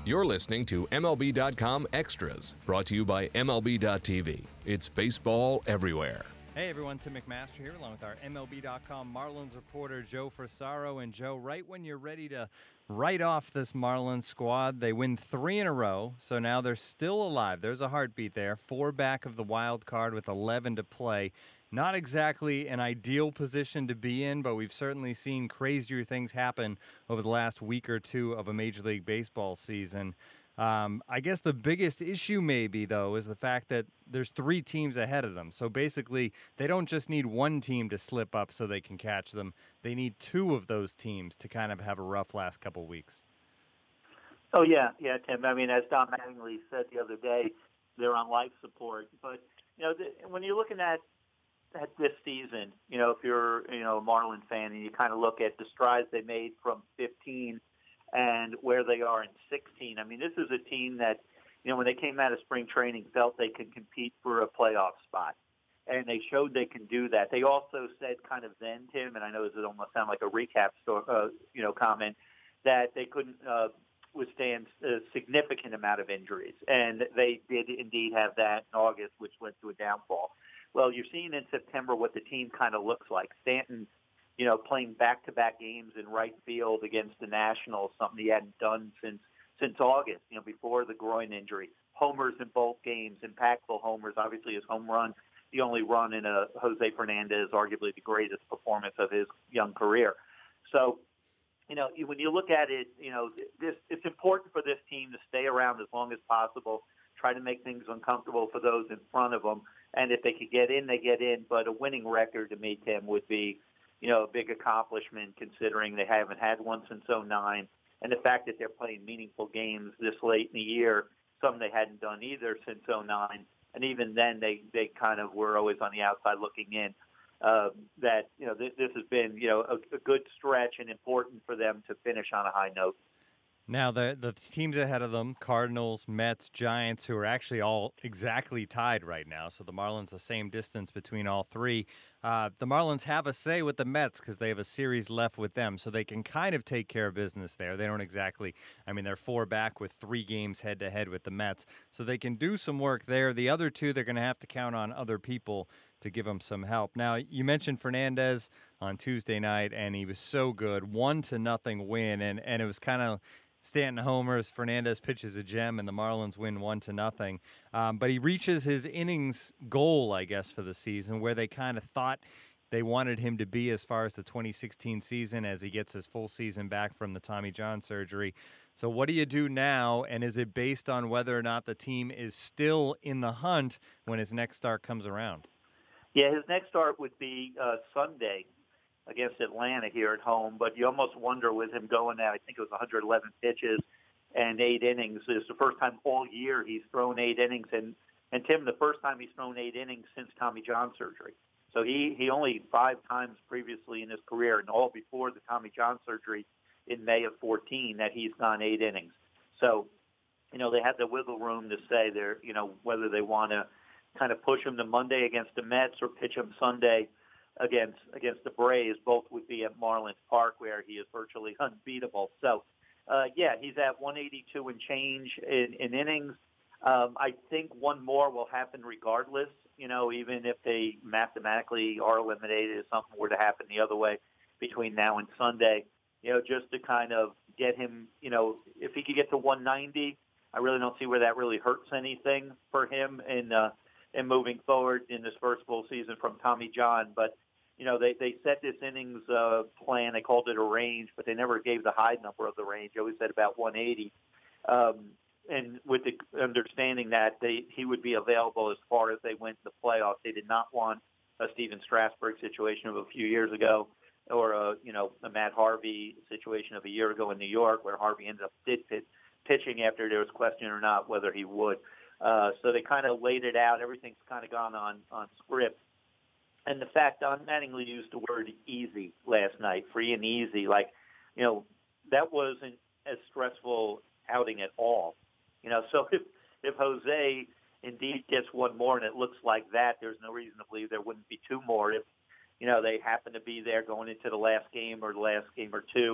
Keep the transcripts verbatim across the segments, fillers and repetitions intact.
You're listening to M L B dot com Extras, brought to you by M L B dot T V. It's baseball everywhere. Hey everyone, Tim McMaster here along with our M L B dot com Marlins reporter Joe Frisaro. And Joe, right when you're ready to write off this Marlins squad, they win three in a row, so now they're still alive. There's a heartbeat there. Four back of the wild card with eleven to play. Not exactly an ideal position to be in, but we've certainly seen crazier things happen over the last week or two of a Major League Baseball season. Um, I guess the biggest issue maybe, though, is the fact that there's three teams ahead of them. So basically, they don't just need one team to slip up so they can catch them. They need two of those teams to kind of have a rough last couple weeks. Oh, yeah, yeah, Tim. I mean, as Don Mattingly said the other day, they're on life support. But, you know, the, when you're looking at at this season, you know, if you're, you know, a Marlin fan and you kind of look at the strides they made from fifteen and where they are in sixteen, I mean, this is a team that, you know, when they came out of spring training, felt they could compete for a playoff spot. And they showed they can do that. They also said kind of then, Tim, and I know this would almost sound like a recap, sto- uh, you know, comment, that they couldn't uh, withstand a significant amount of injuries. And they did indeed have that in August, which led to a downfall. Well, you're seeing in September what the team kind of looks like. Stanton, you know, playing back-to-back games in right field against the Nationals, something he hadn't done since since August, you know, before the groin injury. Homers in both games, impactful homers. Obviously, his home run, the only run in a Jose Fernandez, arguably the greatest performance of his young career. So, you know, when you look at it, you know, this it's important for this team to stay around as long as possible, try to make things uncomfortable for those in front of them. And if they could get in, they get in. But a winning record to me, Tim, would be, you know, a big accomplishment considering they haven't had one since oh nine. And the fact that they're playing meaningful games this late in the year, some they hadn't done either since oh nine. And even then, they, they kind of were always on the outside looking in. Uh, that, you know, this, this has been, you know, a, a good stretch and important for them to finish on a high note. Now, the the teams ahead of them, Cardinals, Mets, Giants, who are actually all exactly tied right now. So the Marlins, the same distance between all three. Uh, the Marlins have a say with the Mets because they have a series left with them. So they can kind of take care of business there. They don't exactly, I mean, they're four back with three games head-to-head with the Mets. So they can do some work there. The other two, they're going to have to count on other people to give them some help. Now, you mentioned Fernandez on Tuesday night, and he was so good. One to nothing win, and, and it was kind of Stanton homers, Fernandez pitches a gem, and the Marlins win one to nothing. Um, but he reaches his innings goal, I guess, for the season, where they kind of thought they wanted him to be as far as the twenty sixteen season, as he gets his full season back from the Tommy John surgery. So what do you do now, and is it based on whether or not the team is still in the hunt when his next start comes around? Yeah, his next start would be uh, Sunday against Atlanta here at home, but you almost wonder with him going at, I think it was one hundred eleven pitches and eight innings. It's the first time all year he's thrown eight innings, and, and Tim, the first time he's thrown eight innings since Tommy John surgery. So he, he only five times previously in his career, and all before the Tommy John surgery in May of fourteen, that he's gone eight innings. So, you know, they have the wiggle room to say they're, you know, whether they want to kind of push him to Monday against the Mets or pitch him Sunday against against the Braves. Both would be at Marlins Park, where he is virtually unbeatable. So, uh, yeah, he's at one eighty-two and change in, in innings. Um, I think one more will happen regardless, you know, even if they mathematically are eliminated, if something were to happen the other way between now and Sunday, you know, just to kind of get him, you know, if he could get to one ninety, I really don't see where that really hurts anything for him in, uh, in moving forward in this first full season from Tommy John. But, you know, they, they set this innings uh, plan. They called it a range, but they never gave the high number of the range. They always said about one eighty. Um, and with the understanding that they, he would be available as far as they went to the playoffs. They did not want a Steven Strasburg situation of a few years ago, or a, you know, a Matt Harvey situation of a year ago in New York, where Harvey ended up did pit, pitching after there was question or not whether he would. Uh, so they kind of laid it out. Everything's kind of gone on, on script. And the fact Don Mattingly used the word easy last night, free and easy, like, you know, that wasn't as stressful outing at all. You know, so if, if Jose indeed gets one more and it looks like that, there's no reason to believe there wouldn't be two more if, you know, they happen to be there going into the last game or the last game or two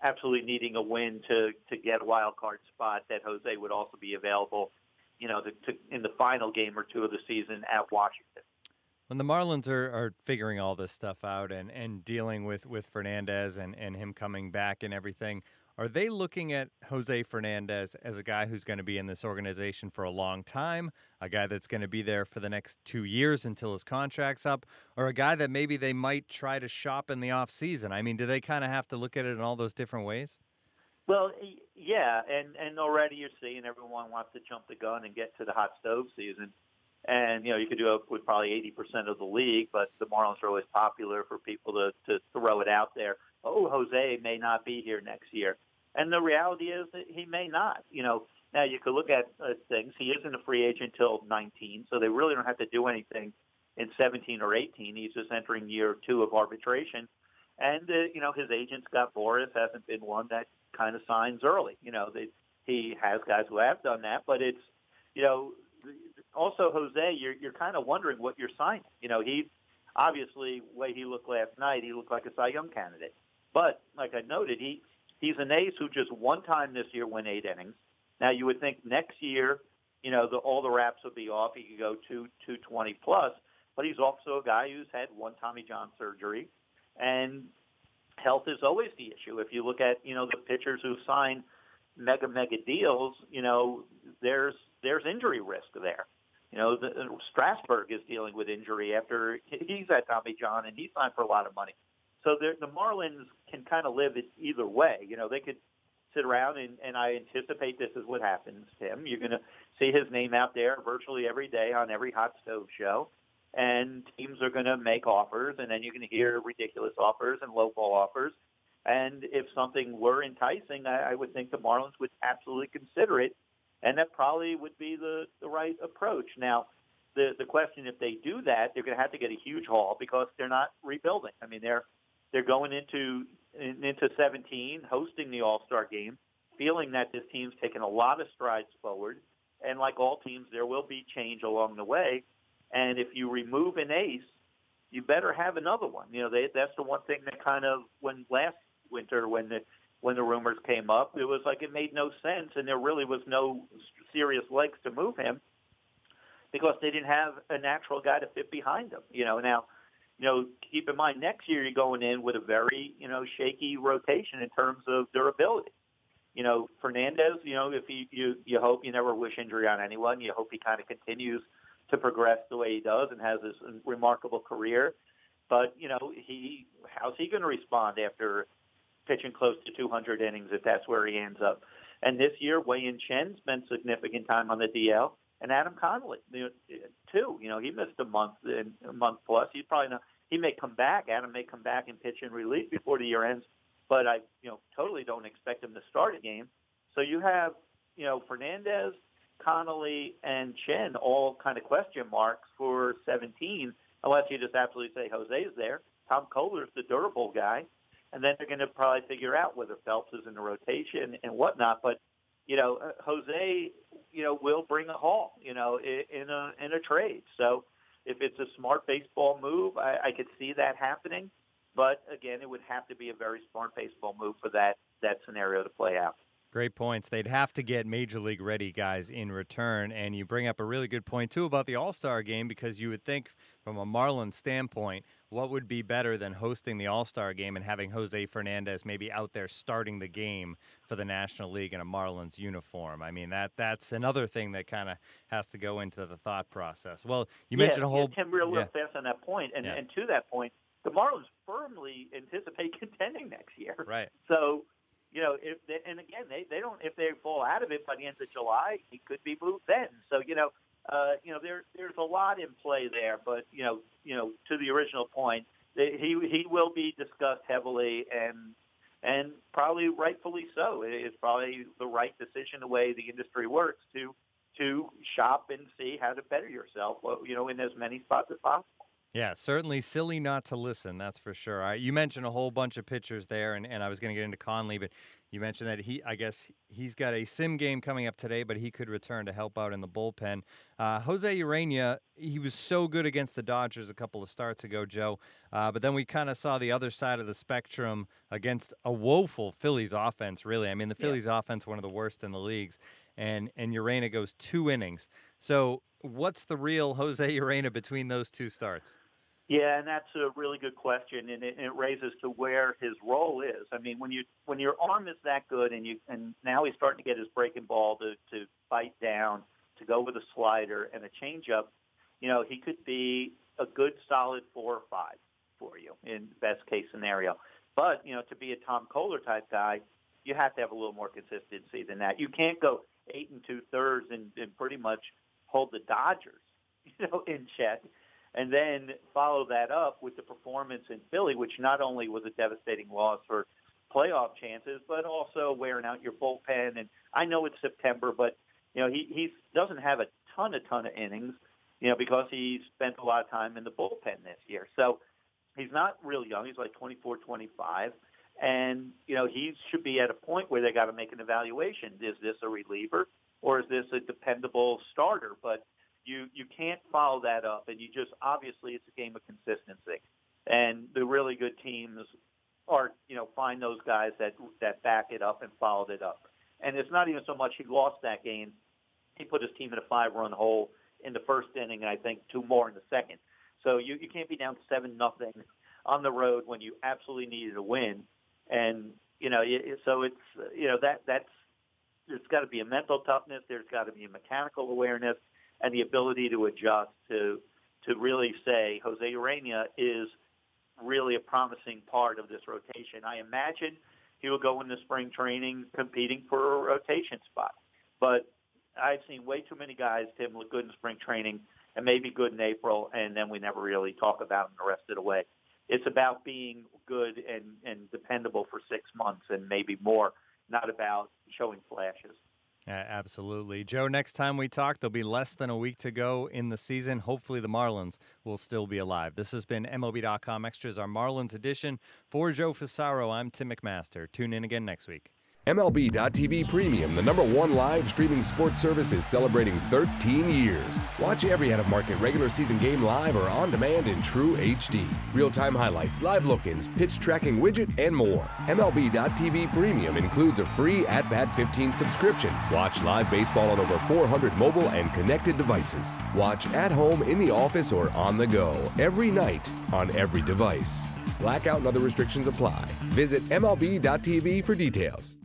absolutely needing a win to to get a wild card spot, that Jose would also be available, you know, to, to, in the final game or two of the season at Washington. When the Marlins are, are figuring all this stuff out and, and dealing with, with Fernandez and, and him coming back and everything, are they looking at Jose Fernandez as a guy who's going to be in this organization for a long time, a guy that's going to be there for the next two years until his contract's up, or a guy that maybe they might try to shop in the offseason? I mean, do they kind of have to look at it in all those different ways? Well, yeah, and, and already you're seeing everyone wants to jump the gun and get to the hot stove season. And, you know, you could do it with probably eighty percent of the league, but the Marlins are always popular for people to, to throw it out there. Oh, Jose may not be here next year. And the reality is that he may not. You know, now you could look at uh, things. He isn't a free agent until nineteen, so they really don't have to do anything in seventeen or eighteen. He's just entering year two of arbitration. And, uh, you know, his agent, Scott Boras, hasn't been one that kind of signs early. You know, they, he has guys who have done that, but it's, you know, also, Jose, you're you're kind of wondering what you're signing. You know, he obviously, the way he looked last night, he looked like a Cy Young candidate. But like I noted, he he's an ace who just one time this year went eight innings. Now you would think next year, you know, the, all the wraps would be off. He could go two two twenty plus. But he's also a guy who's had one Tommy John surgery, and health is always the issue. If you look at, you know, the pitchers who sign mega mega deals, you know, there's there's injury risk there. You know, the, Strasburg is dealing with injury after he's at Tommy John, and he signed for a lot of money. So the Marlins can kind of live it either way. You know, they could sit around, and, and I anticipate this is what happens, Tim. You're going to see his name out there virtually every day on every hot stove show, and teams are going to make offers, and then you're going to hear ridiculous offers and low-ball offers. And if something were enticing, I, I would think the Marlins would absolutely consider it. And that probably would be the, the right approach. Now, the the question, if they do that, they're going to have to get a huge haul because they're not rebuilding. I mean, they're they're going into into seventeen, hosting the All-Star game, feeling that this team's taken a lot of strides forward. And like all teams, there will be change along the way. And if you remove an ace, you better have another one. You know, they, that's the one thing that kind of, when last winter, when the when the rumors came up, it was like it made no sense, and there really was no serious legs to move him because they didn't have a natural guy to fit behind him. You know, now, you know, keep in mind next year you're going in with a very, you know, shaky rotation in terms of durability. You know, Fernandez, you know, if you you, you hope, you never wish injury on anyone. You hope he kind of continues to progress the way he does and has this remarkable career. But, you know, he how's he going to respond after pitching close to two hundred innings if that's where he ends up? And this year, Wei-Yin Chen spent significant time on the D L, and Adam Connolly, you know, too. You know, he missed a month, a month plus. He's probably not. He may come back. Adam may come back and pitch in relief before the year ends, but I, you know, totally don't expect him to start a game. So you have, you know, Fernandez, Connolly, and Chen all kind of question marks for seventeen, unless you just absolutely say Jose's there. Tom Kohler's the durable guy. And then they're going to probably figure out whether Phelps is in the rotation and whatnot. But, you know, uh, Jose, you know, will bring a haul, you know, in, in a in a trade. So if it's a smart baseball move, I, I could see that happening. But, again, it would have to be a very smart baseball move for that, that scenario to play out. Great points. They'd have to get Major League ready guys in return. And you bring up a really good point, too, about the All-Star game, because you would think from a Marlins standpoint, what would be better than hosting the All-Star game and having Jose Fernandez maybe out there starting the game for the National League in a Marlins uniform? I mean, that that's another thing that kind of has to go into the thought process. Well, you yeah, mentioned a whole... Yeah, Tim, real, real yeah. fast on that point. And, Yeah. and to that point, the Marlins firmly anticipate contending next year. Right. So... You know, if they, and again, they, they don't. If they fall out of it by the end of July, he could be moved then. So you know, uh, you know, there there's a lot in play there. But you know, you know, to the original point, they, he he will be discussed heavily, and and probably rightfully so. It's probably the right decision the way the industry works to to shop and see how to better yourself. You know, in as many spots as possible. Yeah, certainly silly not to listen, that's for sure. All right, you mentioned a whole bunch of pitchers there, and, and I was going to get into Conley, but you mentioned that he, I guess he's got a sim game coming up today, but he could return to help out in the bullpen. Uh, Jose Urena, he was so good against the Dodgers a couple of starts ago, Joe, uh, but then we kind of saw the other side of the spectrum against a woeful Phillies offense, really. I mean, the Phillies yeah. offense, one of the worst in the leagues, and, and Urena goes two innings. So what's the real Jose Urena between those two starts? Yeah, and that's a really good question, and it, it raises to where his role is. I mean, when you when your arm is that good, and you and now he's starting to get his breaking ball to to bite down, to go with a slider and a changeup, you know, he could be a good solid four or five for you in best case scenario. But you know, to be a Tom Kohler type guy, you have to have a little more consistency than that. You can't go eight and two thirds and, and pretty much hold the Dodgers, you know, in check. And then follow that up with the performance in Philly, which not only was a devastating loss for playoff chances, but also wearing out your bullpen. And I know it's September, but, you know, he, he doesn't have a ton, a ton of innings, you know, because he spent a lot of time in the bullpen this year. So he's not real young. He's like twenty-four, twenty-five. And, you know, he should be at a point where they got to make an evaluation. Is this a reliever or is this a dependable starter? But You you can't follow that up, and you just obviously it's a game of consistency, and the really good teams are you know find those guys that that back it up and followed it up, and it's not even so much he lost that game, he put his team in a five-run hole in the first inning, and I think two more in the second. So you you can't be down seven nothing on the road when you absolutely needed a win, and you know so it's you know that that's there's got to be a mental toughness, there's got to be a mechanical awareness, and the ability to adjust to to really say Jose Urena is really a promising part of this rotation. I imagine he will go into spring training competing for a rotation spot. But I've seen way too many guys, Tim, look good in spring training and maybe good in April, and then we never really talk about them the rest of the way. It's about being good and, and dependable for six months and maybe more, not about showing flashes. Yeah, absolutely. Joe, next time we talk, there'll be less than a week to go in the season. Hopefully the Marlins will still be alive. This has been M L B dot com Extras, our Marlins edition. For Joe Fasaro, I'm Tim McMaster. Tune in again next week. M L B dot T V Premium, the number one live streaming sports service, is celebrating thirteen years. Watch every out-of-market regular season game live or on demand in true H D. Real-time highlights, live look-ins, pitch tracking widget, and more. M L B dot T V Premium includes a free At Bat fifteen subscription. Watch live baseball on over four hundred mobile and connected devices. Watch at home, in the office, or on the go, every night, on every device. Blackout and other restrictions apply. Visit M L B dot T V for details.